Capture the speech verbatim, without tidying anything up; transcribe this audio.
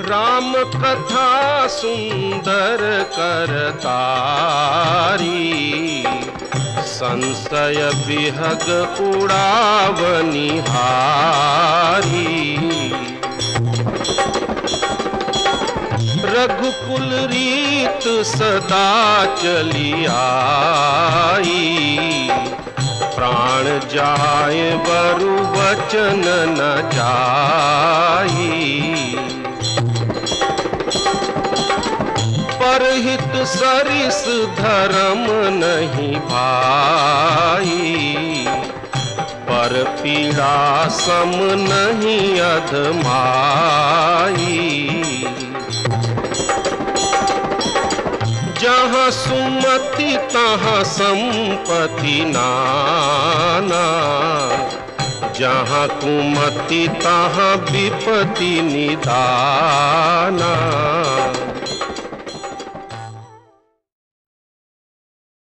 राम कथा सुंदर करतारी, संशय विहग उड़ावनिहारी। रघुकुल रीत सदा चली आई, प्राण जाए बरु वचन न जाई। परहित सरिस धर्म नहीं भाई, पर पीड़ा सम नहीं अधमाई। जहाँ सुमति तहाँ संपत्ति नाना, जहाँ कुमति तहाँ विपत्ति निदाना।